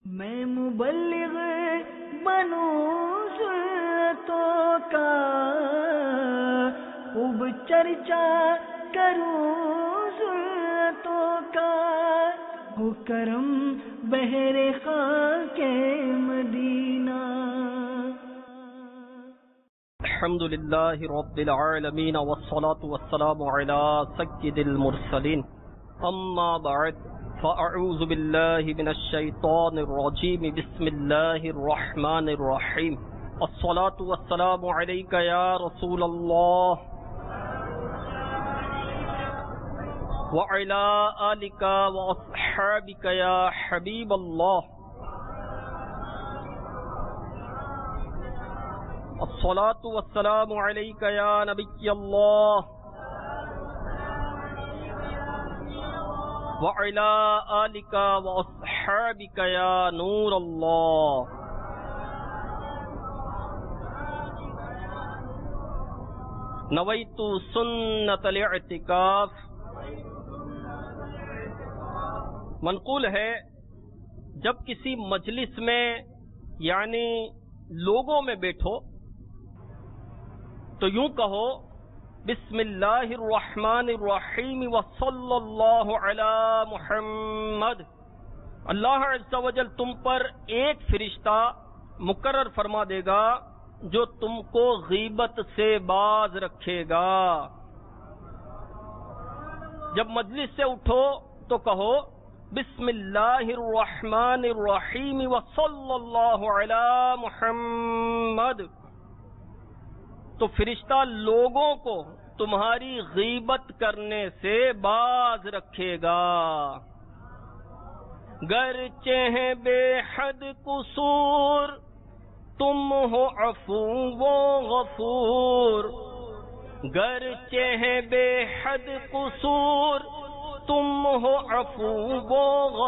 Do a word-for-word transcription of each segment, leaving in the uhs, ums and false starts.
میں مبلغ بنوں ذلتوں کا، خوب چرچا کروں ذلتوں کا، ہو کرم بہر خاک مدینہ۔ الحمد للہ رب العالمین والصلاة والسلام علی سید المرسلین، اما بعد فاعوذ باللہ من الشیطان الرجیم، بسم اللہ الرحمن الرحیم۔ الصلاة والسلام علیک یا رسول اللہ وعلی آلک واصحابک یا حبیب اللہ۔ الصلاة والسلام علیک یا نبی اللہ وعلی آلک واصحابک یا نور اللہ۔ نویت سنت الاعتکاف۔ منقول ہے جب کسی مجلس میں یعنی لوگوں میں بیٹھو تو یوں کہو بسم اللہ الرحمن الرحیم وصلی اللہ علی محمد۔ اللہ عز و جل تم پر ایک فرشتہ مقرر فرما دے گا جو تم کو غیبت سے باز رکھے گا۔ جب مجلس سے اٹھو تو کہو بسم اللہ الرحمن الرحیم وصلی اللہ علی محمد، تو فرشتہ لوگوں کو تمہاری غیبت کرنے سے باز رکھے گا۔ گرچہ ہیں بے حد قصور تم ہو عفو و غفور، گرچہ ہیں بے حد قصور تم ہو عفو و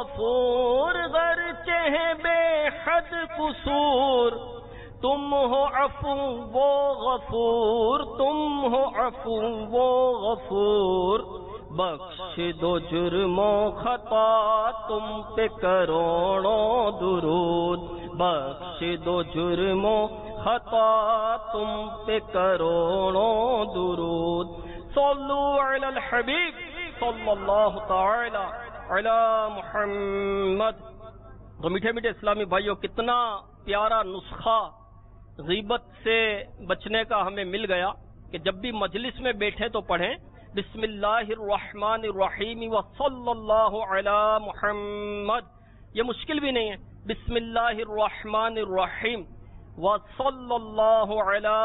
غفور، گرچہ ہیں بے حد قصور تم ہو عفو و غفور، تم ہو عفو و غفور، بخش دو جرم و خطا تم پہ کروڑوں درود، بخش دو جرم و خطا تم پہ کروڑوں درود۔ صلو علی الحبیب صلی اللہ تعالی علی محمد۔ تو میٹھے میٹھے اسلامی بھائیوں، کتنا پیارا نسخہ غیبت سے بچنے کا ہمیں مل گیا کہ جب بھی مجلس میں بیٹھے تو پڑھیں بسم اللہ الرحمن الرحیم وصلی اللہ علی محمد۔ یہ مشکل بھی نہیں ہے، بسم اللہ الرحمن الرحیم وصلی اللہ علی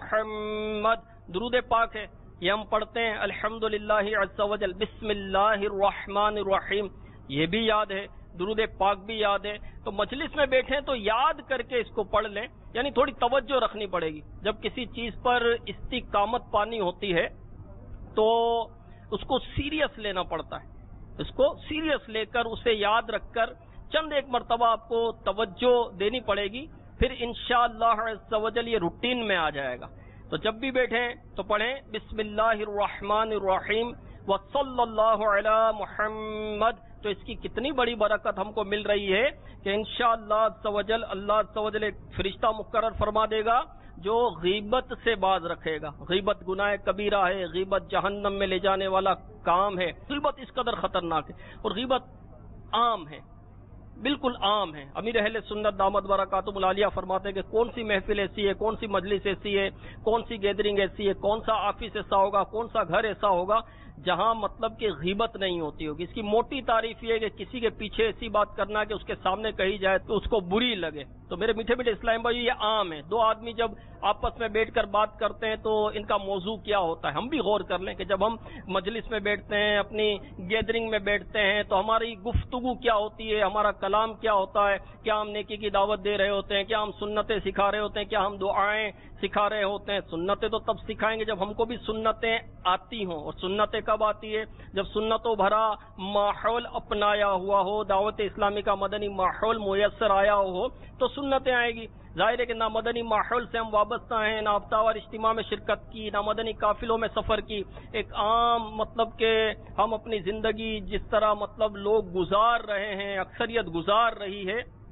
محمد۔ درود پاک ہے، یہ ہم پڑھتے ہیں الحمدللہ عز و جل، بسم اللہ الرحمن الرحیم، یہ بھی یاد ہے، درود پاک بھی یاد ہے۔ تو مجلس میں بیٹھیں تو یاد کر کے اس کو پڑھ لیں، یعنی تھوڑی توجہ رکھنی پڑے گی۔ جب کسی چیز پر استقامت پانی ہوتی ہے تو اس کو سیریس لینا پڑتا ہے، اس کو سیریس لے کر اسے یاد رکھ کر چند ایک مرتبہ آپ کو توجہ دینی پڑے گی، پھر انشاءاللہ عز و جل یہ روٹین میں آ جائے گا۔ تو جب بھی بیٹھیں تو پڑھیں بسم اللہ الرحمن الرحیم وصلی اللہ علی محمد۔ تو اس کی کتنی بڑی برکت ہم کو مل رہی ہے کہ انشاءاللہ عز و جل اللہ عز و جل ایک فرشتہ مقرر فرما دے گا جو غیبت سے باز رکھے گا۔ غیبت گناہ کبیرہ ہے، غیبت جہنم میں لے جانے والا کام ہے، غیبت اس قدر خطرناک ہے، اور غیبت عام ہے، بالکل عام ہے۔ امیر اہل سنت دامت برکاتہم العالیہ فرماتے ہیں کہ کون سی محفل ایسی ہے، کون سی مجلس ایسی ہے، کون سی گیدرنگ ایسی ہے، کون سا آفس ایسا ہوگا، کون سا گھر ایسا ہوگا جہاں مطلب کہ غیبت نہیں ہوتی ہوگی۔ اس کی موٹی تعریف یہ ہے کہ کسی کے پیچھے ایسی بات کرنا کہ اس کے سامنے کہی جائے تو اس کو بری لگے۔ تو میرے میٹھے میٹھے اسلام بھائی، یہ عام ہے۔ دو آدمی جب آپس میں بیٹھ کر بات کرتے ہیں تو ان کا موضوع کیا ہوتا ہے، ہم بھی غور کر لیں کہ جب ہم مجلس میں بیٹھتے ہیں، اپنی گیدرنگ میں بیٹھتے ہیں تو ہماری گفتگو کیا ہوتی ہے، ہمارا کلام کیا ہوتا ہے۔ کیا ہم نیکی کی دعوت دے رہے ہوتے ہیں، کیا ہم سنتیں سکھا رہے ہوتے ہیں، کیا ہم دعائیں سکھا رہے ہوتے ہیں۔ سنتیں تو تب سکھائیں گے جب ہم کو بھی سنتیں آتی ہوں، اور سنتیں کب آتی ہے؟ جب سنتوں بھرا ماحول اپنایا ہوا ہو، دعوت اسلامی کا مدنی ماحول میسر آیا ہو تو سنتیں آئے گی۔ ظاہر ہے کہ نہ مدنی ماحول سے ہم وابستہ ہیں، نہ افتاوار اجتماع میں شرکت کی، نہ مدنی قافلوں میں سفر کی۔ ایک عام مطلب کہ ہم اپنی زندگی جس طرح مطلب لوگ گزار رہے ہیں، اکثریت گزار رہی ہے،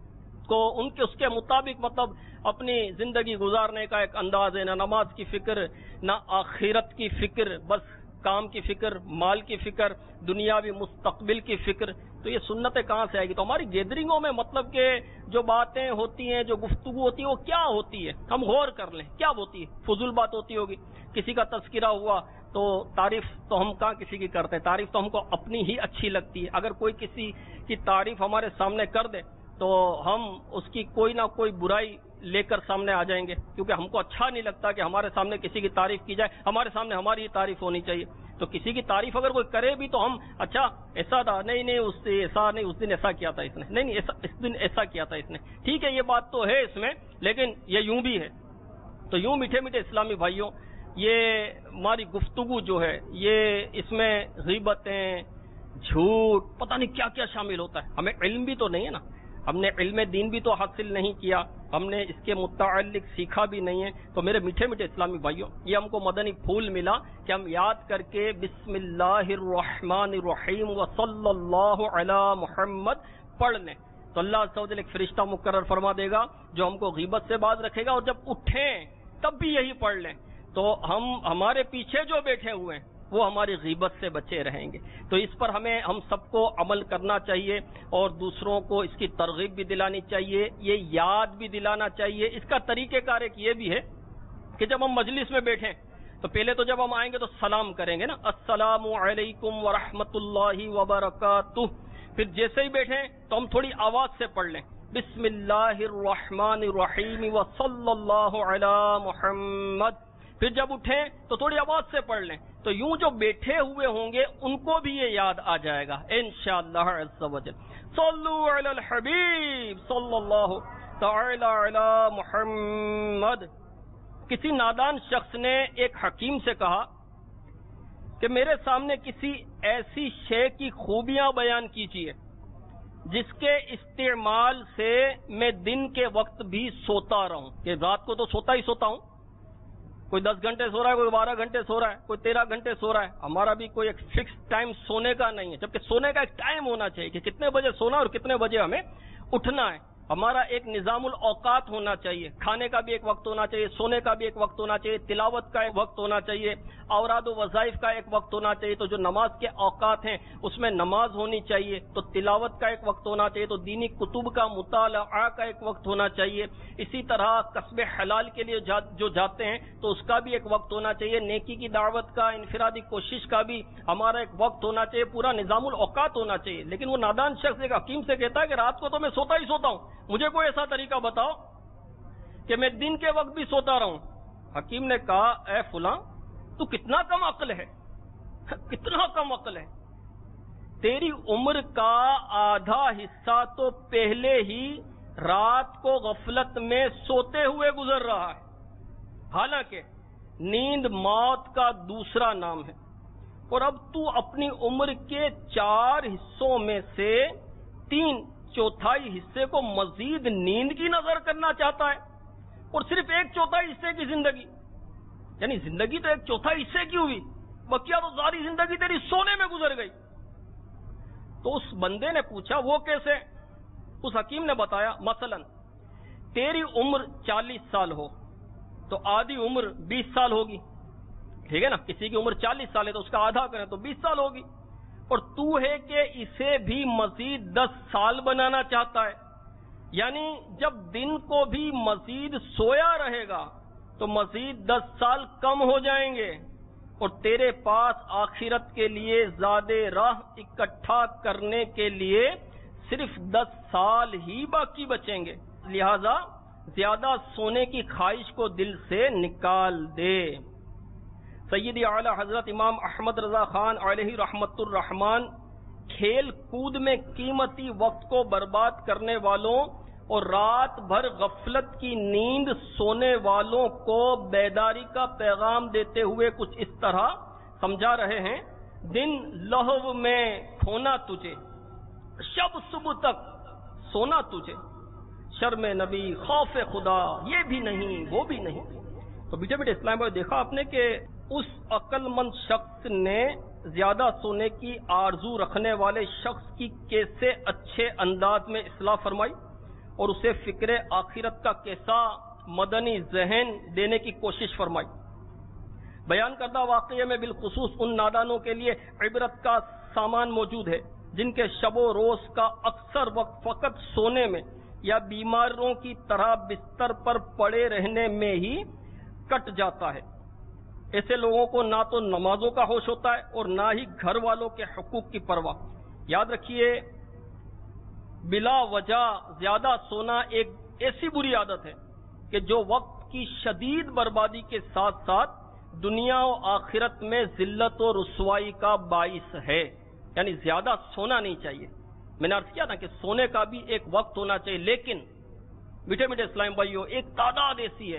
کو ان کے اس کے مطابق مطلب اپنی زندگی گزارنے کا ایک انداز ہے، نہ نماز کی فکر، نہ آخرت کی فکر، بس کام کی فکر، مال کی فکر، دنیاوی مستقبل کی فکر. تو یہ سنتیں کہاں سے آئے گی؟ تو ہماری گیدرنگوں میں مطلب کہ جو باتیں ہوتی ہیں، جو گفتگو ہوتی ہے، وہ کیا ہوتی ہے؟ ہم غور کر لیں کیا ہوتی ہے. فضول بات ہوتی ہوگی، کسی کا تذکرہ ہوا تو تعریف تو ہم کہاں کسی کی کرتے ہیں، تعریف تو ہم کو اپنی ہی اچھی لگتی ہے. اگر کوئی کسی کی تعریف ہمارے سامنے کر دے تو ہم اس کی کوئی نہ کوئی برائی لے کر سامنے آ جائیں گے، کیونکہ ہم کو اچھا نہیں لگتا کہ ہمارے سامنے کسی کی تعریف کی جائے. ہمارے سامنے ہماری ہی تعریف ہونی چاہیے. تو کسی کی تعریف اگر کوئی کرے بھی تو ہم اچھا ایسا تھا، نہیں نہیں اس سے ایسا نہیں، اس دن ایسا کیا تھا اس نے، نہیں نہیں ایسا اس دن ایسا کیا تھا اس نے. ٹھیک ہے یہ بات تو ہے اس میں، لیکن یہ یوں بھی ہے. تو یوں میٹھے میٹھے اسلامی بھائیوں، یہ ہماری گفتگو جو ہے یہ اس میں غیبتیں، جھوٹ، پتہ نہیں کیا کیا شامل ہوتا ہے. ہمیں علم بھی تو نہیں ہے نا، ہم نے علم دین بھی تو حاصل نہیں کیا، ہم نے اس کے متعلق سیکھا بھی نہیں ہے. تو میرے میٹھے میٹھے اسلامی بھائیوں، یہ ہم کو مدنی پھول ملا کہ ہم یاد کر کے بسم اللہ الرحمن الرحیم وصلی اللہ علی محمد پڑھ لیں تو اللہ عز و جل ایک فرشتہ مقرر فرما دے گا جو ہم کو غیبت سے باز رکھے گا. اور جب اٹھیں تب بھی یہی پڑھ لیں تو ہم ہمارے پیچھے جو بیٹھے ہوئے ہیں وہ ہماری غیبت سے بچے رہیں گے. تو اس پر ہمیں ہم سب کو عمل کرنا چاہیے اور دوسروں کو اس کی ترغیب بھی دلانی چاہیے، یہ یاد بھی دلانا چاہیے. اس کا طریقہ کار ایک یہ بھی ہے کہ جب ہم مجلس میں بیٹھیں تو پہلے تو جب ہم آئیں گے تو سلام کریں گے نا، السلام علیکم ورحمۃ اللہ وبرکاتہ. پھر جیسے ہی بیٹھیں تو ہم تھوڑی آواز سے پڑھ لیں بسم اللہ الرحمن الرحیم وصلی اللہ علی محمد. پھر جب اٹھیں تو تھوڑی آواز سے پڑھ لیں تو یوں جو بیٹھے ہوئے ہوں گے ان کو بھی یہ یاد آ جائے گا انشاءاللہ عز و جل. صلو علی الحبیب صلی اللہ تعالی علی محمد. کسی نادان شخص نے ایک حکیم سے کہا کہ میرے سامنے کسی ایسی شے کی خوبیاں بیان کیجیے جس کے استعمال سے میں دن کے وقت بھی سوتا رہوں. کہ رات کو تو سوتا ہی سوتا ہوں، کوئی دس گھنٹے سو رہا ہے، کوئی بارہ گھنٹے سو رہا ہے، کوئی تیرہ گھنٹے سو رہا ہے. ہمارا بھی کوئی ایک فکس ٹائم سونے کا نہیں ہے، جبکہ سونے کا ایک ٹائم ہونا چاہیے کہ کتنے بجے سونا اور کتنے بجے ہمیں اٹھنا ہے. ہمارا ایک نظام الاوقات ہونا چاہیے، کھانے کا بھی ایک وقت ہونا چاہیے، سونے کا بھی ایک وقت ہونا چاہیے، تلاوت کا ایک وقت ہونا چاہیے، اوراد و وظائف کا ایک وقت ہونا چاہیے. تو جو نماز کے اوقات ہیں اس میں نماز ہونی چاہیے، تو تلاوت کا ایک وقت ہونا چاہیے، تو دینی کتب کا مطالعہ کا ایک وقت ہونا چاہیے. اسی طرح کسب حلال کے لیے جو جاتے ہیں تو اس کا بھی ایک وقت ہونا چاہیے. نیکی کی دعوت کا، انفرادی کوشش کا بھی ہمارا ایک وقت ہونا چاہیے، پورا نظام الاوقات ہونا چاہیے. لیکن وہ نادان شخص ایک حکیم سے کہتا ہے کہ رات کو تو میں سوتا ہی سوتا ہوں، مجھے کوئی ایسا طریقہ بتاؤ کہ میں دن کے وقت بھی سوتا رہوں. حکیم نے کہا اے فلاں تو کتنا کم عقل ہے، کتنا کم عقل ہے. تیری عمر کا آدھا حصہ تو پہلے ہی رات کو غفلت میں سوتے ہوئے گزر رہا ہے. حالانکہ نیند موت کا دوسرا نام ہے، اور اب تو اپنی عمر کے چار حصوں میں سے تین چوتھائی حصے کو مزید نیند کی نظر کرنا چاہتا ہے، اور صرف ایک چوتھائی حصے کی زندگی، یعنی زندگی تو ایک چوتھائی حصے کی ہوئی، بقیہ تو ساری زندگی تیری سونے میں گزر گئی. تو اس بندے نے پوچھا وہ کیسے؟ اس حکیم نے بتایا مثلا تیری عمر چالیس سال ہو تو آدھی عمر بیس سال ہوگی، ٹھیک ہے نا. کسی کی عمر چالیس سال ہے تو اس کا آدھا کریں تو بیس سال ہوگی، اور تو ہے کہ اسے بھی مزید دس سال بنانا چاہتا ہے. یعنی جب دن کو بھی مزید سویا رہے گا تو مزید دس سال کم ہو جائیں گے، اور تیرے پاس آخرت کے لیے زیادہ راہ اکٹھا کرنے کے لیے صرف دس سال ہی باقی بچیں گے. لہذا زیادہ سونے کی خواہش کو دل سے نکال دے. سیدی اعلی حضرت امام احمد رضا خان علیہ رحمت الرحمن کھیل کود میں قیمتی وقت کو برباد کرنے والوں اور رات بھر غفلت کی نیند سونے والوں کو بیداری کا پیغام دیتے ہوئے کچھ اس طرح سمجھا رہے ہیں. دن لہو میں کھونا تجھے، شب صبح تک سونا تجھے، شرم نبی خوف خدا یہ بھی نہیں وہ بھی نہیں. تو بیٹے بیٹے اسلام بھائی دیکھا آپ نے کہ اس عقل مند شخص نے زیادہ سونے کی آرزو رکھنے والے شخص کی کیسے اچھے انداز میں اصلاح فرمائی. اور اسے فکر آخرت کا کیسا مدنی ذہن دینے کی کوشش فرمائی. بیان کردہ واقعے میں بالخصوص ان نادانوں کے لیے عبرت کا سامان موجود ہے جن کے شب و روز کا اکثر وقت فقط سونے میں یا بیماروں کی طرح بستر پر پڑے رہنے میں ہی کٹ جاتا ہے. ایسے لوگوں کو نہ تو نمازوں کا ہوش ہوتا ہے اور نہ ہی گھر والوں کے حقوق کی پرواہ. یاد رکھیے بلا وجہ زیادہ سونا ایک ایسی بری عادت ہے کہ جو وقت کی شدید بربادی کے ساتھ ساتھ دنیا و آخرت میں ذلت و رسوائی کا باعث ہے. یعنی زیادہ سونا نہیں چاہیے. میں نے عرض کیا نا کہ سونے کا بھی ایک وقت ہونا چاہیے، لیکن میٹھے میٹھے اسلام بھائیوں ایک تعداد ایسی ہے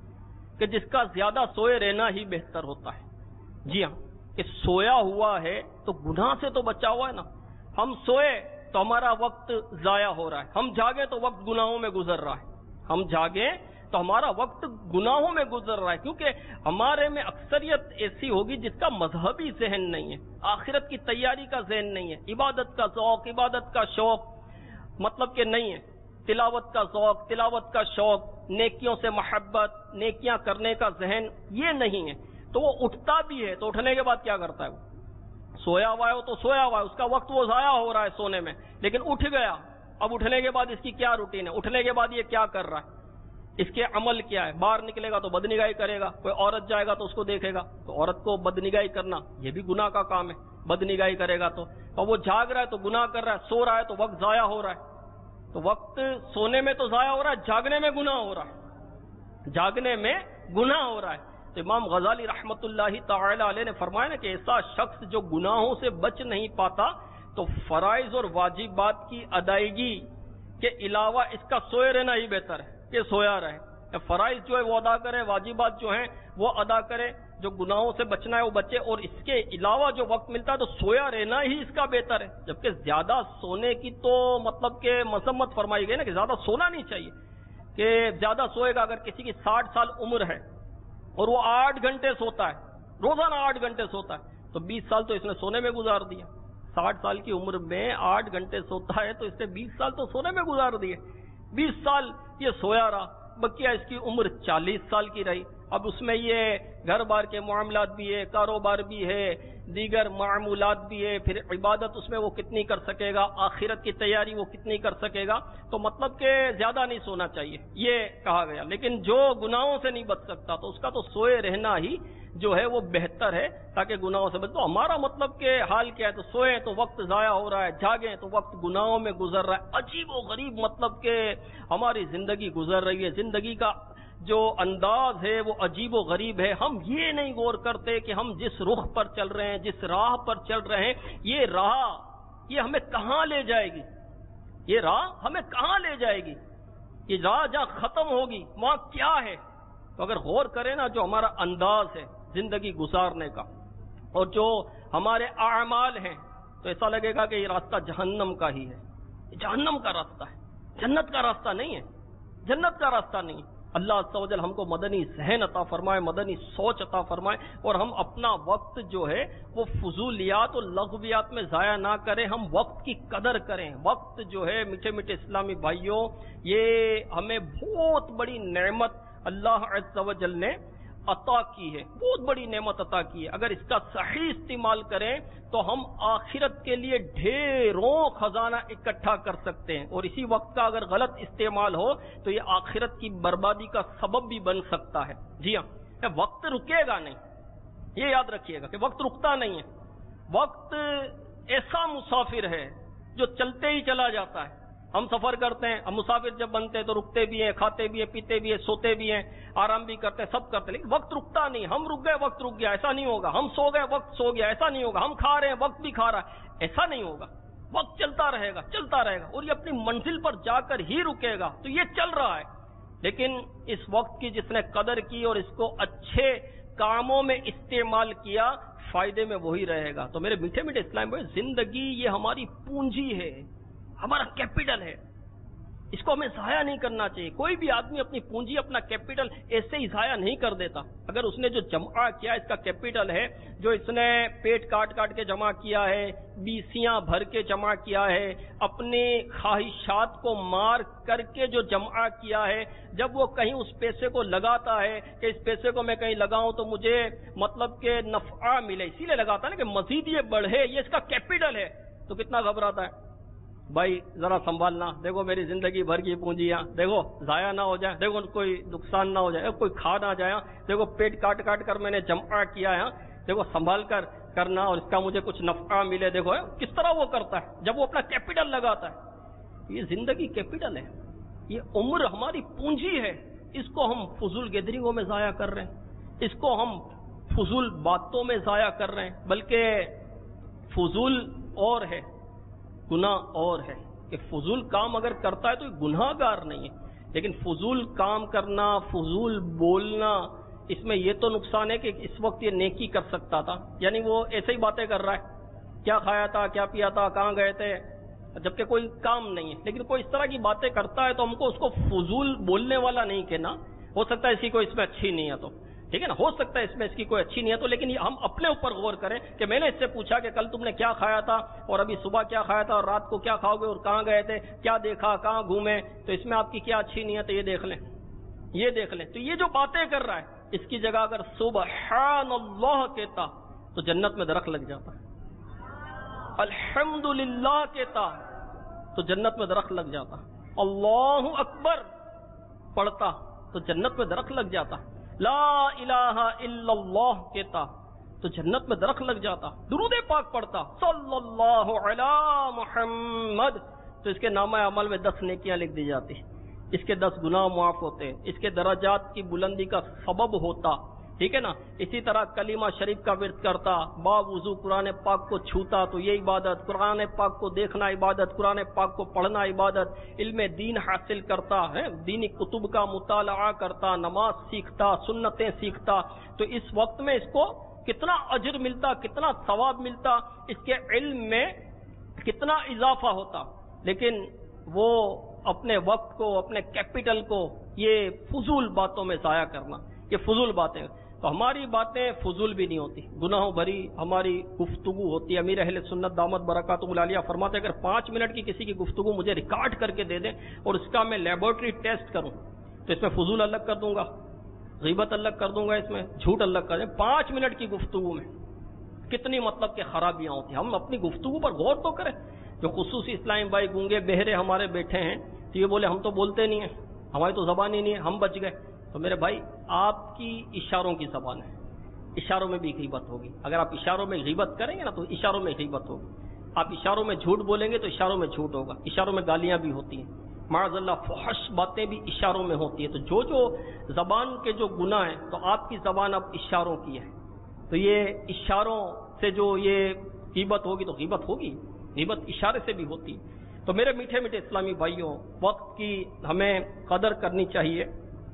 کہ جس کا زیادہ سوئے رہنا ہی بہتر ہوتا ہے. جی ہاں، کہ سویا ہوا ہے تو گناہ سے تو بچا ہوا ہے نا. ہم سوئے تو ہمارا وقت ضائع ہو رہا ہے، ہم جاگیں تو وقت گناہوں میں گزر رہا ہے. ہم جاگیں تو ہمارا وقت گناہوں میں گزر رہا ہے، کیونکہ ہمارے میں اکثریت ایسی ہوگی جس کا مذہبی ذہن نہیں ہے، آخرت کی تیاری کا ذہن نہیں ہے، عبادت کا ذوق، عبادت کا شوق مطلب کہ نہیں ہے، تلاوت کا ذوق، تلاوت کا شوق، نیکیوں سے محبت، نیکیاں کرنے کا ذہن یہ نہیں ہے. تو وہ اٹھتا بھی ہے تو اٹھنے کے بعد کیا کرتا ہے؟ وہ سویا ہوا ہے تو سویا ہوا ہے، اس کا وقت وہ ضائع ہو رہا ہے سونے میں، لیکن اٹھ گیا. اب اٹھنے کے بعد اس کی کیا روٹین ہے؟ اٹھنے کے بعد یہ کیا کر رہا ہے؟ اس کے عمل کیا ہے؟ باہر نکلے گا تو بدنگاہی کرے گا، کوئی عورت جائے گا تو اس کو دیکھے گا، تو عورت کو بدنگاہی کرنا یہ بھی گناہ کا کام ہے. بدنگاہی کرے گا تو اور وہ جاگ رہا ہے تو گناہ کر رہا ہے، سو رہا ہے تو وقت ضائع ہو رہا ہے. تو وقت سونے میں تو ضائع ہو رہا ہے، جاگنے میں گناہ ہو رہا ہے، جاگنے میں گناہ ہو رہا ہے. تو امام غزالی رحمت اللہ تعالی علیہ نے فرمایا نا کہ ایسا شخص جو گناہوں سے بچ نہیں پاتا تو فرائض اور واجبات کی ادائیگی کے علاوہ اس کا سوئے رہنا ہی بہتر ہے کہ سویا رہے. فرائض جو ہے وہ ادا کرے، واجبات جو ہیں وہ ادا کرے، جو گناہوں سے بچنا ہے وہ بچے، اور اس کے علاوہ جو وقت ملتا ہے تو سویا رہنا ہی اس کا بہتر ہے. جبکہ زیادہ سونے کی تو مطلب کہ مذمت فرمائی گئی نا کہ زیادہ سونا نہیں چاہیے، کہ زیادہ سوئے گا. اگر کسی کی ساٹھ سال عمر ہے اور وہ آٹھ گھنٹے سوتا ہے، روزانہ آٹھ گھنٹے سوتا ہے، تو بیس سال تو اس نے سونے میں گزار دیا. ساٹھ سال کی عمر میں آٹھ گھنٹے سوتا ہے تو اس نے بیس سال تو سونے میں گزار دیے. بیس سال یہ سویا رہا، بقیہ اس کی عمر چالیس سال کی رہی. اب اس میں یہ گھر بار کے معاملات بھی ہے، کاروبار بھی ہے، دیگر معمولات بھی ہے، پھر عبادت اس میں وہ کتنی کر سکے گا، آخرت کی تیاری وہ کتنی کر سکے گا. تو مطلب کہ زیادہ نہیں سونا چاہیے یہ کہا گیا. لیکن جو گناہوں سے نہیں بچ سکتا تو اس کا تو سوئے رہنا ہی جو ہے وہ بہتر ہے تاکہ گناہوں سے بچ. تو ہمارا مطلب کہ حال کیا ہے؟ تو سوئیں تو وقت ضائع ہو رہا ہے، جاگیں تو وقت گناہوں میں گزر رہا ہے. عجیب و غریب مطلب کہ ہماری زندگی گزر رہی ہے. زندگی کا جو انداز ہے وہ عجیب و غریب ہے. ہم یہ نہیں غور کرتے کہ ہم جس رخ پر چل رہے ہیں، جس راہ پر چل رہے ہیں، یہ راہ یہ ہمیں کہاں لے جائے گی؟ یہ راہ ہمیں کہاں لے جائے گی؟ یہ راہ جہاں ختم ہوگی وہاں کیا ہے؟ تو اگر غور کریں نا، جو ہمارا انداز ہے زندگی گزارنے کا اور جو ہمارے اعمال ہیں، تو ایسا لگے گا کہ یہ راستہ جہنم کا ہی ہے. یہ جہنم کا راستہ ہے، جنت کا راستہ نہیں ہے، جنت کا راستہ نہیں ہے. اللہ عز و جل ہم کو مدنی ذہن عطا فرمائے، مدنی سوچ عطا فرمائے، اور ہم اپنا وقت جو ہے وہ فضولیات اور لغویات میں ضائع نہ کریں. ہم وقت کی قدر کریں. وقت جو ہے میٹھے میٹھے اسلامی بھائیوں، یہ ہمیں بہت بڑی نعمت اللہ عز و جل نے عطا کی ہے، بہت بڑی نعمت عطا کی ہے. اگر اس کا صحیح استعمال کریں تو ہم آخرت کے لیے ڈھیروں خزانہ اکٹھا کر سکتے ہیں، اور اسی وقت کا اگر غلط استعمال ہو تو یہ آخرت کی بربادی کا سبب بھی بن سکتا ہے. جی ہاں، وقت رکے گا نہیں، یہ یاد رکھیے گا کہ وقت رکتا نہیں ہے. وقت ایسا مسافر ہے جو چلتے ہی چلا جاتا ہے. ہم سفر کرتے ہیں، ہم مسافر جب بنتے ہیں تو رکتے بھی ہیں، کھاتے بھی ہیں، پیتے بھی ہیں، سوتے بھی ہیں، آرام بھی کرتے ہیں، سب کرتے ہیں، لیکن وقت رکتا نہیں. ہم رک گئے وقت رک گیا، ایسا نہیں ہوگا. ہم سو گئے وقت سو گیا، ایسا نہیں ہوگا. ہم کھا رہے ہیں وقت بھی کھا رہا ہے، ایسا نہیں ہوگا. وقت چلتا رہے گا، چلتا رہے گا، اور یہ اپنی منزل پر جا کر ہی رکے گا. تو یہ چل رہا ہے، لیکن اس وقت کی جس نے قدر کی اور اس کو اچھے کاموں میں استعمال کیا، فائدے میں وہی رہے گا. تو میرے میٹھے میٹھے اسلام بھائی، زندگی یہ ہماری پونجی ہے، ہمارا کیپٹل ہے. اس کو ہمیں ضائع نہیں کرنا چاہیے. کوئی بھی آدمی اپنی پونجی اپنا کیپٹل ایسے ہی ضائع نہیں کر دیتا. اگر اس نے جو جمع کیا اس کا کیپٹل ہے, جو اس نے پیٹ کاٹ کاٹ کے جمع کیا ہے, بیسیاں بھر کے جمع کیا ہے, اپنے خواہشات کو مار کر کے جو جمع کیا ہے, جب وہ کہیں اس پیسے کو لگاتا ہے کہ اس پیسے کو میں کہیں لگاؤں تو مجھے مطلب کہ نفع ملے, اسی لیے لگاتا ہے نا کہ مزید یہ بڑھے, یہ اس کا کیپٹل ہے, تو کتنا گھبراتا ہے. بھائی ذرا سنبھالنا, دیکھو میری زندگی بھر کی پونجیاں دیکھو ضائع نہ ہو جائے, دیکھو کوئی نقصان نہ ہو جائے, کوئی کھا نہ جائے, دیکھو پیٹ کاٹ کاٹ کر میں نے جمع کیا ہے, دیکھو سنبھال کر کرنا اور اس کا مجھے کچھ نفع ملے. دیکھو کس طرح وہ کرتا ہے جب وہ اپنا کیپٹل لگاتا ہے. یہ زندگی کیپٹل ہے, یہ عمر ہماری پونجی ہے, اس کو ہم فضول گیدرنگوں میں ضائع کر رہے ہیں, اس کو ہم فضول باتوں میں ضائع کر رہے ہیں. بلکہ فضول اور ہے, گناہ اور ہے, کہ فضول کام اگر کرتا ہے تو یہ گناہ گار نہیں ہے, لیکن فضول کام کرنا, فضول بولنا, اس میں یہ تو نقصان ہے کہ اس وقت یہ نیکی کر سکتا تھا, یعنی وہ ایسے ہی باتیں کر رہا ہے, کیا کھایا تھا, کیا پیا تھا, کہاں گئے تھے, جبکہ کوئی کام نہیں ہے. لیکن کوئی اس طرح کی باتیں کرتا ہے تو ہم کو اس کو فضول بولنے والا نہیں کہنا. ہو سکتا ہے اسی کو اس میں اچھی نہیں ہے, تو ٹھیک ہے نا, ہو سکتا ہے اس میں اس کی کوئی اچھی نہیں ہے تو, لیکن ہم اپنے اوپر غور کریں کہ میں نے اس سے پوچھا کہ کل تم نے کیا کھایا تھا, اور ابھی صبح کیا کھایا تھا, اور رات کو کیا کھاؤ گے, اور کہاں گئے تھے, کیا دیکھا, کہاں گھومے, تو اس میں آپ کی کیا اچھی نہیں ہے, تو یہ دیکھ لیں, یہ دیکھ لیں. تو یہ جو باتیں کر رہا ہے, اس کی جگہ اگر سبحان اللہ کہتا تو جنت میں درخت لگ جاتا, الحمدللہ کہتا تو جنت میں درخت لگ جاتا, اللہ اکبر پڑھتا تو جنت میں درخت لگ جاتا, لا الہ الا اللہ کہتا تو جنت میں درخت لگ جاتا, درود پاک پڑھتا صلی اللہ علی محمد تو اس کے نامہ عمل میں دس نیکیاں لکھ دی جاتی, اس کے دس گناہ معاف ہوتے, اس کے درجات کی بلندی کا سبب ہوتا. ٹھیک ہے نا. اسی طرح کلمہ شریف کا ورد کرتا, با وضو قرآن پاک کو چھوتا تو یہ عبادت, قرآن پاک کو دیکھنا عبادت, قرآن پاک کو پڑھنا عبادت, علم دین حاصل کرتا ہے, دینی کتب کا مطالعہ کرتا, نماز سیکھتا, سنتیں سیکھتا, تو اس وقت میں اس کو کتنا اجر ملتا, کتنا ثواب ملتا, اس کے علم میں کتنا اضافہ ہوتا. لیکن وہ اپنے وقت کو, اپنے کیپٹل کو یہ فضول باتوں میں ضائع کرنا, یہ فضول باتیں. تو ہماری باتیں فضول بھی نہیں ہوتی, گناہوں بھری ہماری گفتگو ہوتی ہے. امیر اہل سنت دامت برکاتہ العالیہ فرماتے ہیں اگر پانچ منٹ کی کسی کی گفتگو مجھے ریکارڈ کر کے دے دیں اور اس کا میں لیبورٹری ٹیسٹ کروں تو اس میں فضول الگ کر دوں گا, غیبت الگ کر دوں گا, اس میں جھوٹ الگ کر دیں. پانچ منٹ کی گفتگو میں کتنی مطلب کہ خرابیاں ہوتی ہیں. ہم اپنی گفتگو پر غور تو کریں. جو خصوصی اسلامی بھائی گونگے بہرے ہمارے بیٹھے ہیں تو یہ بولے ہم تو بولتے نہیں ہیں, ہماری تو زبان ہی نہیں ہے, ہم بچ گئے. تو میرے بھائی آپ کی اشاروں کی زبان ہے, اشاروں میں بھی غیبت ہوگی. اگر آپ اشاروں میں غیبت کریں گے نا تو اشاروں میں غیبت ہوگی. آپ اشاروں میں جھوٹ بولیں گے تو اشاروں میں جھوٹ ہوگا. اشاروں میں گالیاں بھی ہوتی ہیں, معاذ اللہ فحش باتیں بھی اشاروں میں ہوتی ہیں. تو جو جو زبان کے جو گناہ ہیں تو آپ کی زبان اب اشاروں کی ہے, تو یہ اشاروں سے جو یہ غیبت ہوگی تو غیبت ہوگی, غیبت اشارے سے بھی ہوتی. تو میرے میٹھے میٹھے اسلامی بھائیوں, وقت کی ہمیں قدر کرنی چاہیے.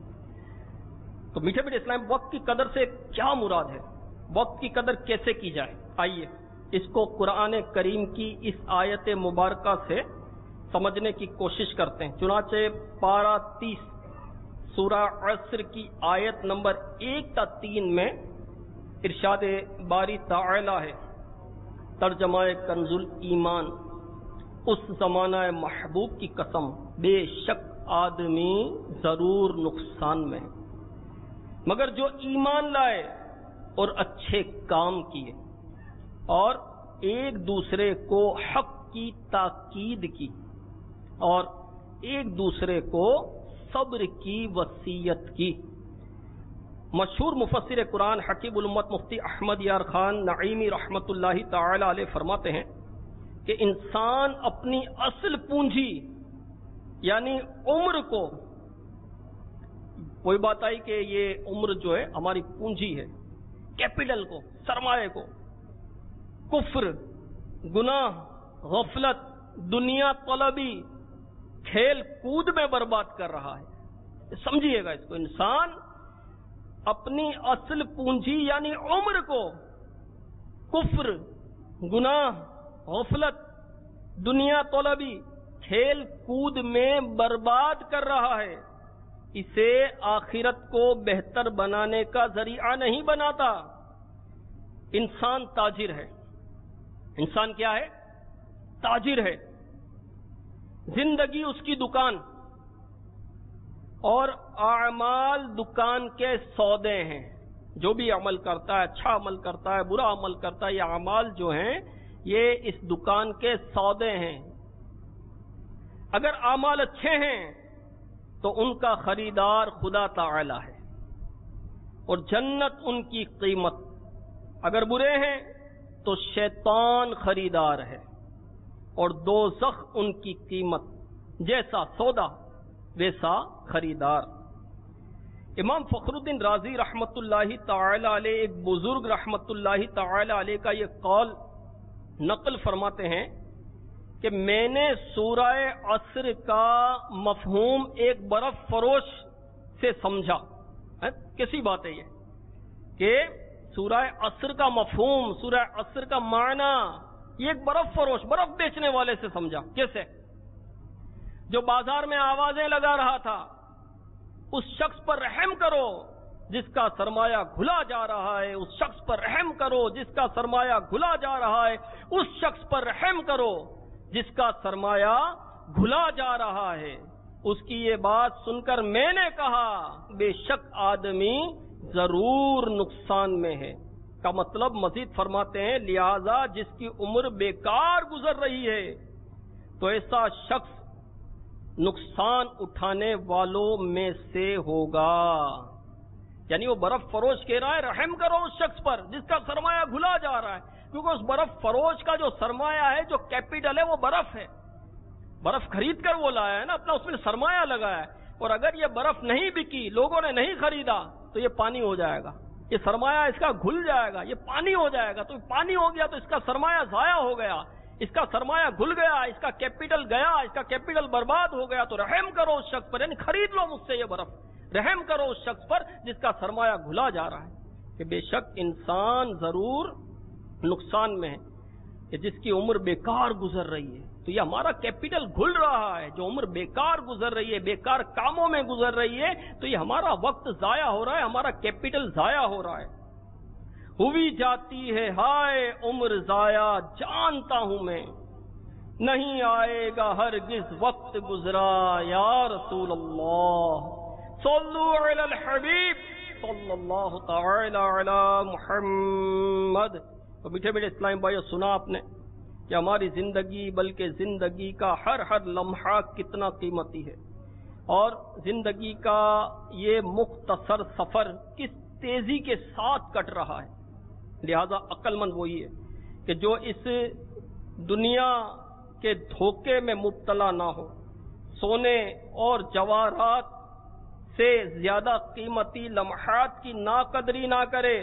تو میٹھے میٹھے اسلام, وقت کی قدر سے کیا مراد ہے, وقت کی قدر کیسے کی جائے, آئیے اس کو قرآن کریم کی اس آیت مبارکہ سے سمجھنے کی کوشش کرتے ہیں. چنانچہ پارہ تیس سورہ عصر کی آیت نمبر ایک تا تین میں ارشاد باری تعالی ہے, ترجمہ کنز الایمان, اس زمانہ محبوب کی قسم بے شک آدمی ضرور نقصان میں, مگر جو ایمان لائے اور اچھے کام کیے اور ایک دوسرے کو حق کی تاکید کی اور ایک دوسرے کو صبر کی وصیت کی. مشہور مفسر قرآن حکیم الامت مفتی احمد یار خان نعیمی رحمت اللہ تعالی علیہ فرماتے ہیں کہ انسان اپنی اصل پونجی یعنی عمر کو, کوئی بات آئی کہ یہ عمر جو ہے ہماری پونجی ہے, کیپٹل کو, سرمایہ کو, کفر, گناہ, غفلت, دنیا طلبی, کھیل کود میں برباد کر رہا ہے. سمجھیے گا اس کو, انسان اپنی اصل پونجی یعنی عمر کو کفر, گناہ, غفلت, دنیا طلبی, کھیل کود میں برباد کر رہا ہے، اسے آخرت کو بہتر بنانے کا ذریعہ نہیں بناتا۔ انسان تاجر ہے، انسان کیا ہے؟ تاجر ہے، زندگی اس کی دکان، اور اعمال دکان کے سودے ہیں۔ جو بھی عمل کرتا ہے، اچھا عمل کرتا ہے، برا عمل کرتا ہے، یہ اعمال جو ہیں یہ اس دکان کے سودے ہیں۔ اگر اعمال اچھے ہیں تو ان کا خریدار خدا تعالی ہے، اور جنت ان کی قیمت۔ اگر برے ہیں تو شیطان خریدار ہے، اور دوزخ ان کی قیمت۔ جیسا سودا ویسا خریدار۔ امام فخر الدین رازی رحمت اللہ تعالی علیہ، ایک بزرگ رحمت اللہ تعالی علیہ کا یہ قول نقل فرماتے ہیں کہ میں نے سورہ عصر کا مفہوم ایک برف فروش سے سمجھا۔ کیسی بات ہے یہ کہ سورہ عصر کا مفہوم، سورہ عصر کا معنی یہ ایک برف فروش، برف بیچنے والے سے سمجھا۔ کیسے؟ جو بازار میں آوازیں لگا رہا تھا، اس شخص پر رحم کرو جس کا سرمایہ گھلا جا رہا ہے، اس شخص پر رحم کرو جس کا سرمایہ گھلا جا رہا ہے، اس شخص پر رحم کرو جس کا سرمایہ گھلا جا رہا ہے۔ اس کی یہ بات سن کر میں نے کہا بے شک آدمی ضرور نقصان میں ہے۔ کا مطلب مزید فرماتے ہیں لہذا جس کی عمر بیکار گزر رہی ہے تو ایسا شخص نقصان اٹھانے والوں میں سے ہوگا۔ یعنی وہ برف فروش کہہ رہا ہے رحم کرو اس شخص پر جس کا سرمایہ گھلا جا رہا ہے، کیونکہ اس برف فروش کا جو سرمایہ ہے، جو کیپٹل ہے، وہ برف ہے۔ برف خرید کر وہ لایا ہے نا، اپنا اس میں سرمایہ لگایا ہے، اور اگر یہ برف نہیں بکی، لوگوں نے نہیں خریدا تو یہ پانی ہو جائے گا، یہ سرمایہ اس کا گھل جائے گا، یہ پانی ہو جائے گا۔ تو پانی ہو گیا تو اس کا سرمایہ ضائع ہو گیا، اس کا سرمایہ گھل گیا، اس کا کیپٹل گیا، اس کا کیپٹل برباد ہو گیا۔ تو رحم کرو اس شخص پر، یعنی خرید لو مجھ سے یہ برف، رحم کرو اس شخص پر جس کا سرمایہ گھلا جا رہا ہے، کہ بے شک انسان ضرور نقصان میں ہے، کہ جس کی عمر بیکار گزر رہی ہے۔ تو یہ ہمارا کیپٹل گھل رہا ہے، جو عمر بیکار گزر رہی ہے، بیکار کاموں میں گزر رہی ہے، تو یہ ہمارا وقت ضائع ہو رہا ہے، ہمارا کیپٹل ضائع ہو رہا ہے۔ ہوئی جاتی ہے ہائے عمر ضائع جانتا ہوں میں، نہیں آئے گا ہرگز وقت گزرا یا رسول اللہ صلو علی الحبیب صلی اللہ تعالی علی محمد۔ تو میٹھے میٹھے اسلام بھائیو، سنا آپ نے کہ ہماری زندگی بلکہ زندگی کا ہر ہر لمحہ کتنا قیمتی ہے، اور زندگی کا یہ مختصر سفر کس تیزی کے ساتھ کٹ رہا ہے۔ لہذا عقل مند وہی ہے کہ جو اس دنیا کے دھوکے میں مبتلا نہ ہو، سونے اور جواہرات سے زیادہ قیمتی لمحات کی ناقدری نہ کرے،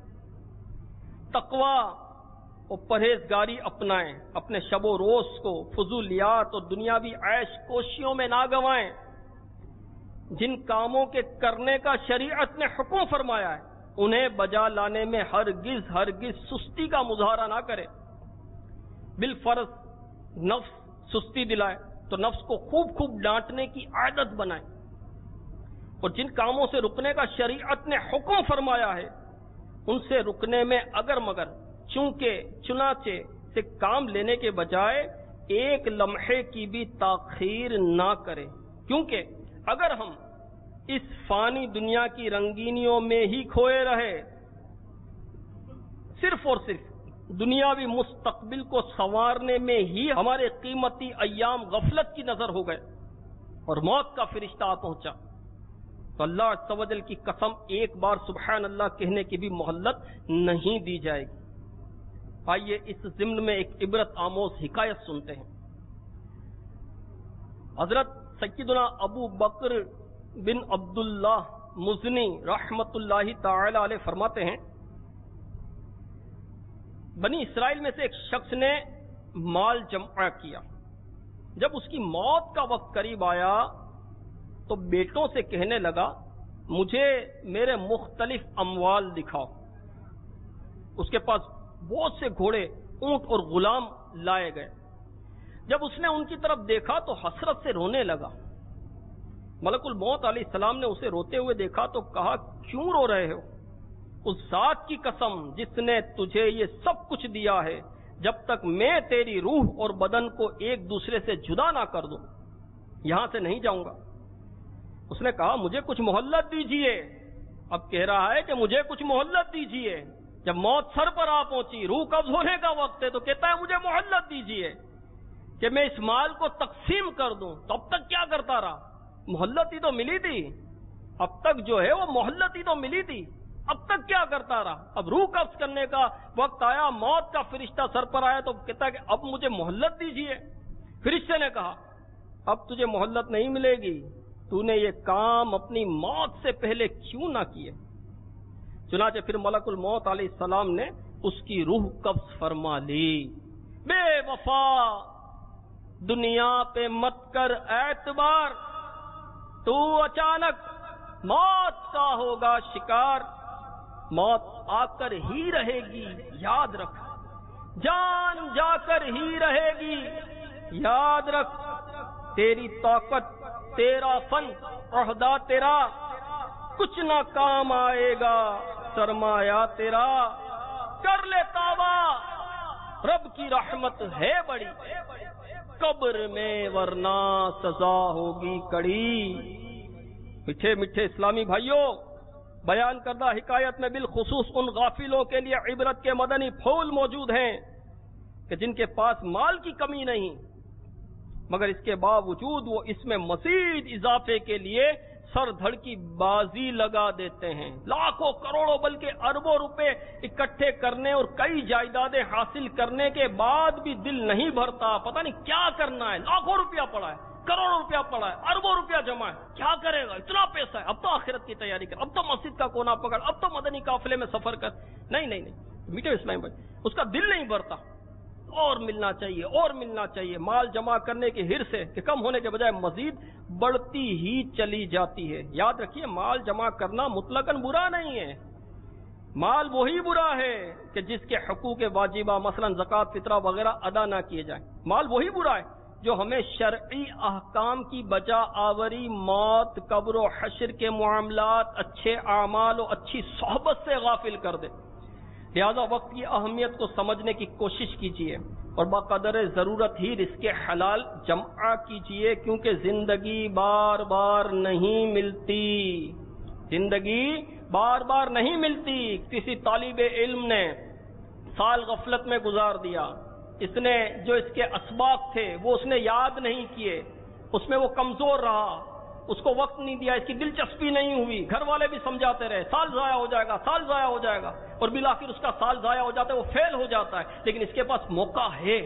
تقوی اور پرہیزگاری اپنائیں، اپنے شب و روز کو فضولیات اور دنیاوی عیش کوشیوں میں نہ گنوائیں۔ جن کاموں کے کرنے کا شریعت نے حکم فرمایا ہے انہیں بجا لانے میں ہرگز ہرگز سستی کا مظاہرہ نہ کرے۔ بالفرض نفس سستی دلائے تو نفس کو خوب خوب ڈانٹنے کی عادت بنائے، اور جن کاموں سے رکنے کا شریعت نے حکم فرمایا ہے ان سے رکنے میں اگر مگر چونکہ چنانچہ سے کام لینے کے بجائے ایک لمحے کی بھی تاخیر نہ کرے، کیونکہ اگر ہم اس فانی دنیا کی رنگینیوں میں ہی کھوئے رہے، صرف اور صرف دنیاوی مستقبل کو سنوارنے میں ہی ہمارے قیمتی ایام غفلت کی نظر ہو گئے اور موت کا فرشتہ آ پہنچا، تو اللہ عز و جل کی قسم ایک بار سبحان اللہ کہنے کی بھی مہلت نہیں دی جائے گی۔ آئیے اس ضمن میں ایک عبرت آموز حکایت سنتے ہیں۔ حضرت سیدنا ابو بکر بن عبداللہ مزنی رحمت اللہ تعالی علیہ فرماتے ہیں، بنی اسرائیل میں سے ایک شخص نے مال جمع کیا، جب اس کی موت کا وقت قریب آیا تو بیٹوں سے کہنے لگا مجھے میرے مختلف اموال دکھاؤ۔ اس کے پاس بہت سے گھوڑے، اونٹ اور غلام لائے گئے۔ جب اس نے ان کی طرف دیکھا تو حسرت سے رونے لگا. ملک الموت علیہ السلام نے اسے روتے ہوئے دیکھا تو کہا کیوں رو رہے ہو؟ اس ذات کی قسم جس نے تجھے یہ سب کچھ دیا ہے، جب تک میں تیری روح اور بدن کو ایک دوسرے سے جدا نہ کر دوں یہاں سے نہیں جاؤں گا. اس نے کہا مجھے کچھ مہلت دیجئے. اب کہہ رہا ہے کہ مجھے کچھ مہلت دیجئے. جب موت سر پر آ پہنچی، روح قبض ہونے کا وقت ہے، تو کہتا ہے مجھے مہلت دیجئے کہ میں اس مال کو تقسیم کر دوں. تو اب تک کیا کرتا رہا؟ مہلت ہی تو ملی تھی. اب تک جو ہے وہ مہلت ہی تو ملی تھی. اب تک کیا کرتا رہا؟ اب روح قبض کرنے کا وقت آیا، موت کا فرشتہ سر پر آیا تو کہتا ہے کہ اب مجھے مہلت دیجئے. فرشتے نے کہا اب تجھے مہلت نہیں ملے گی، تو نے یہ کام اپنی موت سے پہلے کیوں نہ کیے؟ چنانچہ پھر ملک الموت علیہ السلام نے اس کی روح قبض فرما لی. بے وفا دنیا پہ مت کر اعتبار، تو اچانک موت کا ہوگا شکار. موت آ کر ہی رہے گی یاد رکھ، جان جا کر ہی رہے گی یاد رکھ. تیری طاقت، تیرا فن، عہدہ تیرا کچھ نہ کام آئے گا. سرمایہ تیرا کر لے توبہ، رب کی رحمت ہے بڑی، قبر میں ورنہ سزا ہوگی کڑی. میٹھے میٹھے اسلامی بھائیوں، بیان کردہ حکایت میں بالخصوص ان غافلوں کے لیے عبرت کے مدنی پھول موجود ہیں کہ جن کے پاس مال کی کمی نہیں، مگر اس کے باوجود وہ اس میں مزید اضافے کے لیے سر دھڑ کی بازی لگا دیتے ہیں. لاکھوں کروڑوں بلکہ اربوں روپے اکٹھے کرنے اور کئی جائیدادیں حاصل کرنے کے بعد بھی دل نہیں بھرتا. پتہ نہیں کیا کرنا ہے. لاکھوں روپیہ پڑا ہے، کروڑوں روپیہ پڑا ہے، اربوں روپیہ جمع ہے، کیا کرے گا؟ اتنا پیسہ ہے، اب تو آخرت کی تیاری کر، اب تو مسجد کا کونا پکڑ، اب تو مدنی قافلے میں سفر کر. نہیں نہیں نہیں میٹھے اسلام بھائی، اس کا دل نہیں بھرتا. اور ملنا چاہیے، اور ملنا چاہیے. مال جمع کرنے کی حرص ہے کہ کم ہونے کے بجائے مزید بڑھتی ہی چلی جاتی ہے. یاد رکھیے مال جمع کرنا مطلقاً برا نہیں ہے. مال وہی برا ہے کہ جس کے حقوق واجبہ مثلا زکوٰۃ، فطرہ وغیرہ ادا نہ کیے جائیں. مال وہی برا ہے جو ہمیں شرعی احکام کی بجا آوری، موت، قبر و حشر کے معاملات، اچھے اعمال و اچھی صحبت سے غافل کر دے. لہذا وقت کی اہمیت کو سمجھنے کی کوشش کیجیے اور بقدر ضرورت ہی رزق حلال جمع کیجیے، کیونکہ زندگی بار بار نہیں ملتی. زندگی بار بار نہیں ملتی. کسی طالب علم نے سال غفلت میں گزار دیا، اس نے جو اس کے اسباق تھے وہ اس نے یاد نہیں کیے، اس میں وہ کمزور رہا، اس کو وقت نہیں دیا، اس کی دلچسپی نہیں ہوئی، گھر والے بھی سمجھاتے رہے سال ضائع ہو جائے گا، سال ضائع ہو جائے گا، اور بالآخر اس کا سال ضائع ہو جاتا ہے، وہ فیل ہو جاتا ہے. لیکن اس کے پاس موقع ہے،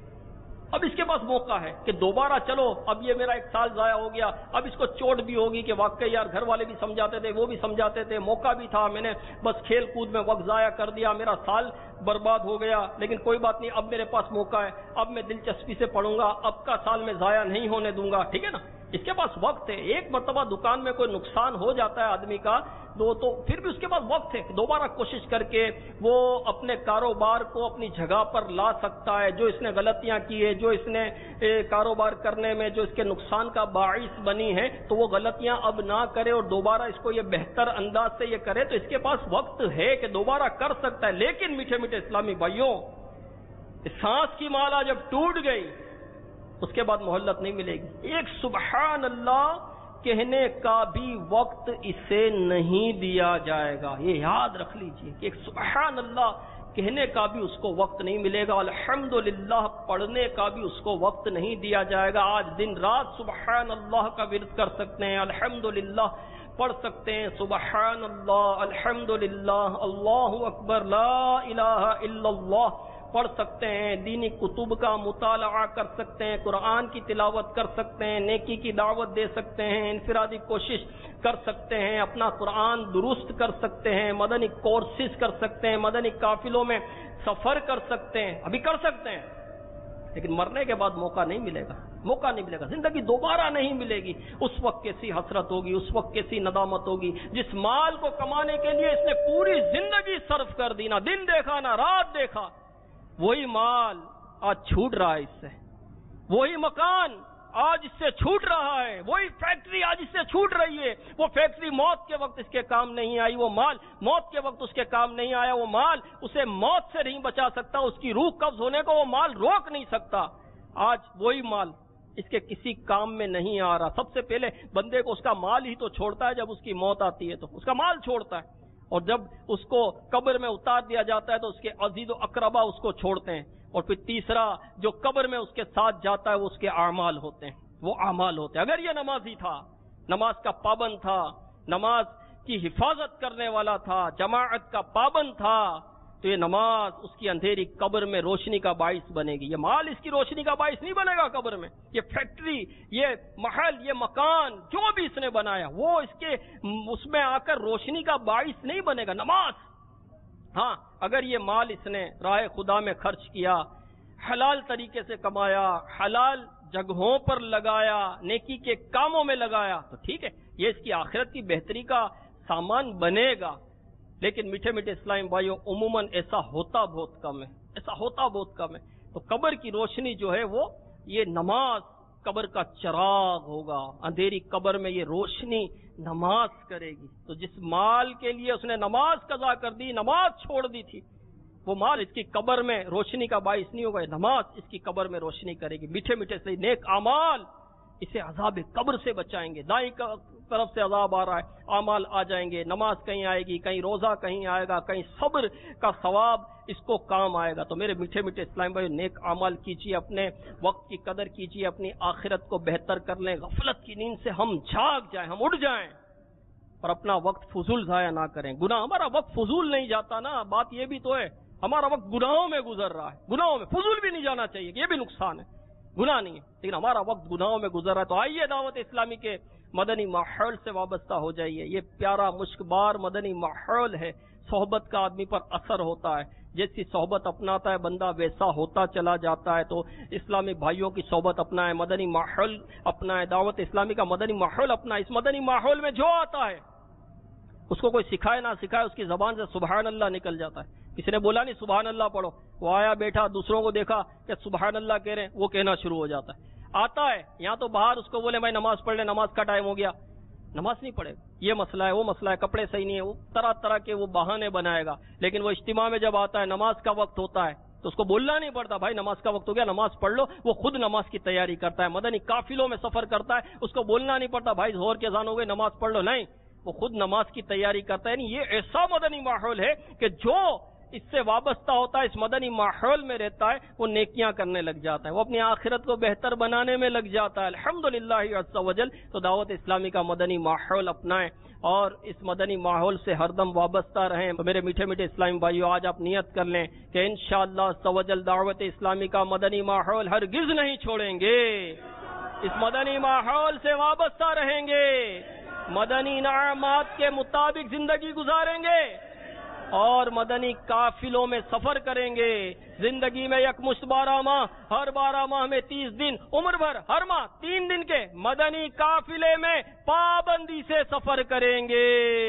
اب اس کے پاس موقع ہے کہ دوبارہ چلو، اب یہ میرا ایک سال ضائع ہو گیا، اب اس کو چوٹ بھی ہوگی کہ واقعی یار گھر والے بھی سمجھاتے تھے، وہ بھی سمجھاتے تھے، موقع بھی تھا، میں نے بس کھیل کود میں وقت ضائع کر دیا، میرا سال برباد ہو گیا. لیکن کوئی بات نہیں، اب میرے پاس موقع ہے، اب میں دلچسپی سے پڑھوں گا، اب کا سال میں ضائع نہیں ہونے دوں گا. ٹھیک ہے نا، اس کے پاس وقت ہے. ایک مرتبہ دکان میں کوئی نقصان ہو جاتا ہے آدمی کا دو تو پھر بھی اس کے پاس وقت ہے کہ دوبارہ کوشش کر کے وہ اپنے کاروبار کو اپنی جگہ پر لا سکتا ہے. جو اس نے غلطیاں کی ہے، جو اس نے کاروبار کرنے میں جو اس کے نقصان کا باعث بنی ہے، تو وہ غلطیاں اب نہ کرے اور دوبارہ اس کو یہ بہتر انداز سے یہ کرے، تو اس کے پاس وقت ہے کہ دوبارہ کر سکتا ہے. لیکن میٹھے میٹھے اسلامی بھائیوں، سانس کی مالا جب ٹوٹ گئی اس کے بعد مہلت نہیں ملے گی. ایک سبحان اللہ کہنے کا بھی وقت اسے نہیں دیا جائے گا. یہ یاد رکھ لیجئے کہ ایک سبحان اللہ کہنے کا بھی اس کو وقت نہیں ملے گا. الحمدللہ پڑھنے کا بھی اس کو وقت نہیں دیا جائے گا. آج دن رات سبحان اللہ کا ورد کر سکتے ہیں، الحمدللہ پڑھ سکتے ہیں، سبحان اللہ، الحمدللہ، اللہ اکبر، لا الہ الا اللہ پڑھ سکتے ہیں، دینی کتب کا مطالعہ کر سکتے ہیں، قرآن کی تلاوت کر سکتے ہیں، نیکی کی دعوت دے سکتے ہیں، انفرادی کوشش کر سکتے ہیں، اپنا قرآن درست کر سکتے ہیں، مدنی کورسز کر سکتے ہیں، مدنی قافلوں میں سفر کر سکتے ہیں. ابھی کر سکتے ہیں، لیکن مرنے کے بعد موقع نہیں ملے گا. موقع نہیں ملے گا، زندگی دوبارہ نہیں ملے گی. اس وقت کیسی حسرت ہوگی، اس وقت کیسی ندامت ہوگی. جس مال کو کمانے کے لیے اس نے پوری زندگی صرف کر دی، نہ دن دیکھا نہ رات دیکھا، وہی مال آج چھوٹ رہا ہے اس سے. وہی مکان آج اس سے چھوٹ رہا ہے، وہی فیکٹری آج اس سے چھوٹ رہی ہے. وہ فیکٹری موت کے وقت اس کے کام نہیں آئی، وہ مال موت کے وقت اس کے کام نہیں آیا، وہ مال اسے موت سے نہیں بچا سکتا، اس کی روح قبض ہونے کو وہ مال روک نہیں سکتا. آج وہی مال اس کے کسی کام میں نہیں آ رہا. سب سے پہلے بندے کو اس کا مال ہی تو چھوڑتا ہے، جب اس کی موت آتی ہے تو اس کا مال چھوڑتا ہے، اور جب اس کو قبر میں اتار دیا جاتا ہے تو اس کے عزیز و اقربا اس کو چھوڑتے ہیں. اور پھر تیسرا جو قبر میں اس کے ساتھ جاتا ہے وہ اس کے اعمال ہوتے ہیں، وہ اعمال ہوتے ہیں. اگر یہ نمازی تھا، نماز کا پابند تھا، نماز کی حفاظت کرنے والا تھا، جماعت کا پابند تھا، تو یہ نماز اس کی اندھیری قبر میں روشنی کا باعث بنے گی. یہ مال اس کی روشنی کا باعث نہیں بنے گا قبر میں. یہ فیکٹری، یہ محل، یہ مکان جو بھی اس نے بنایا وہ اس کے اس میں آ کر روشنی کا باعث نہیں بنے گا. نماز، ہاں اگر یہ مال اس نے راہ خدا میں خرچ کیا، حلال طریقے سے کمایا، حلال جگہوں پر لگایا، نیکی کے کاموں میں لگایا، تو ٹھیک ہے، یہ اس کی آخرت کی بہتری کا سامان بنے گا. لیکن میٹھے میٹھے اسلام بھائیوں، عموماً ایسا ہوتا بہت کم ہے، ایسا ہوتا بہت کم ہے. تو قبر کی روشنی جو ہے وہ یہ نماز قبر کا چراغ ہوگا. اندھیری قبر میں یہ روشنی نماز کرے گی. تو جس مال کے لیے اس نے نماز قضا کر دی، نماز چھوڑ دی تھی، وہ مال اس کی قبر میں روشنی کا باعث نہیں ہوگا. نماز اس کی قبر میں روشنی کرے گی. میٹھے میٹھے سے نیک اعمال اسے عذاب قبر سے بچائیں گے. دائیں طرف سے عذاب آ رہا ہے، اعمال آ جائیں گے، نماز کہیں آئے گی، کہیں روزہ کہیں آئے گا، کہیں صبر کا ثواب اس کو کام آئے گا. تو میرے میٹھے میٹھے اسلام بھائی، نیک اعمال کیجیے، اپنے وقت کی قدر کیجیے، اپنی آخرت کو بہتر کر لیں. غفلت کی نیند سے ہم جاگ جائیں، ہم اٹھ جائیں، اور اپنا وقت فضول ضائع نہ کریں. گناہ، ہمارا وقت فضول نہیں جاتا نا، بات یہ بھی تو ہے، ہمارا وقت گناہوں میں گزر رہا ہے. گناہوں میں فضول بھی نہیں جانا چاہیے، یہ بھی نقصان ہے. گناہ نہیں ہے لیکن ہمارا وقت گناہوں میں گزر رہا ہے. تو آئیے دعوت اسلامی کے مدنی ماحول سے وابستہ ہو جائیے. یہ پیارا مشک بار مدنی ماحول ہے. صحبت کا آدمی پر اثر ہوتا ہے، جیسی صحبت اپناتا ہے بندہ ویسا ہوتا چلا جاتا ہے. تو اسلامی بھائیوں کی صحبت اپنائے، مدنی ماحول اپنائے، دعوت اسلامی کا مدنی ماحول اپنائے. اس مدنی ماحول میں جو آتا ہے اس کو کوئی سکھائے نہ سکھائے، اس کی زبان سے سبحان اللہ نکل جاتا ہے. کسی نے بولا نہیں سبحان اللہ پڑھو، وہ آیا بیٹھا، دوسروں کو دیکھا کہ سبحان اللہ کہہ رہے ہیں، وہ کہنا شروع ہو جاتا ہے. آتا ہے یہاں تو باہر اس کو بولے بھائی نماز پڑھ لے، نماز کا ٹائم ہو گیا، نماز نہیں پڑھے، یہ مسئلہ ہے وہ مسئلہ ہے، کپڑے صحیح نہیں ہے، وہ طرح طرح کے وہ بہانے بنائے گا. لیکن وہ اجتماع میں جب آتا ہے، نماز کا وقت ہوتا ہے، تو اس کو بولنا نہیں پڑتا بھائی نماز کا وقت ہو گیا، نماز پڑھ لو. وہ خود نماز کی تیاری کرتا ہے. مدنی قافلوں میں سفر کرتا ہے، اس کو بولنا نہیں پڑتا بھائی ظہر کے اذان ہو گئی نماز پڑھ لو، نہیں، وہ خود نماز کی تیاری کرتا ہے. یعنی یہ ایسا مدنی ماحول ہے کہ جو اس سے وابستہ ہوتا ہے، اس مدنی ماحول میں رہتا ہے، وہ نیکیاں کرنے لگ جاتا ہے، وہ اپنی آخرت کو بہتر بنانے میں لگ جاتا ہے. الحمدللہ عز وجل. تو دعوت اسلامی کا مدنی ماحول اپنائیں اور اس مدنی ماحول سے ہر دم وابستہ رہیں. تو میرے میٹھے میٹھے اسلامی بھائیو، آج آپ نیت کر لیں کہ انشاءاللہ عز وجل دعوت اسلامی کا مدنی ماحول ہرگز نہیں چھوڑیں گے. اس مدنی ماحول سے وابستہ رہیں گے، مدنی انعامات کے مطابق زندگی گزاریں گے اور مدنی قافلوں میں سفر کریں گے. زندگی میں یکمشت بارہ ماہ، ہر بارہ ماہ میں تیس دن، عمر بھر ہر ماہ تین دن کے مدنی قافلے میں پابندی سے سفر کریں گے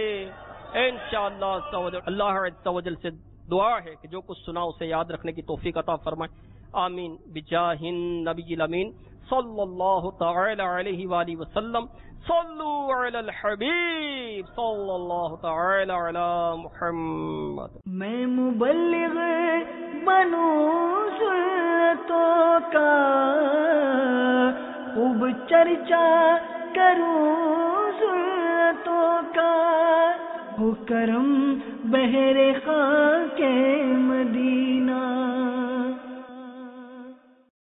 انشاءاللہ. اللہ عز و جل سے دعا ہے کہ جو کچھ سنا اسے یاد رکھنے کی توفیق عطا فرمائے. آمین بجاہ النبی الامین صلی اللہ تعالی علیہ وآلہ وسلم. صلو علی الحبیب صلی اللہ تعالی علی محمد. میں مبلغ بنوں سنتوں کا، خوب چرچا کروں سنتوں کا، ہو کرم بہر خاک مدینہ.